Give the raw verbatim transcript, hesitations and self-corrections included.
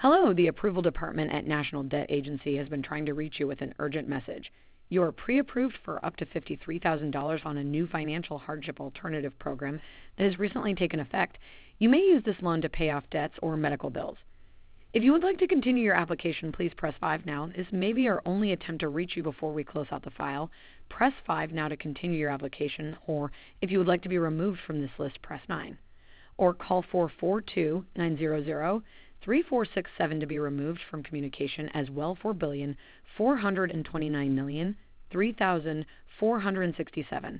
Hello, the approval department at National Debt Agency has been trying to reach you with an urgent message. You are pre-approved for up to fifty-three thousand dollars on a new financial hardship alternative program that has recently taken effect. You may use this loan to pay off debts or medical bills. If you would like to continue your application, please press five now. This may be our only attempt to reach you before we close out the file. Press five now to continue your application, or if you would like to be removed from this list, press nine. Or call four four two, nine zero zero, three four six seven to be removed from communication as well for billion four hundred twenty-nine million, three thousand four hundred sixty-seven.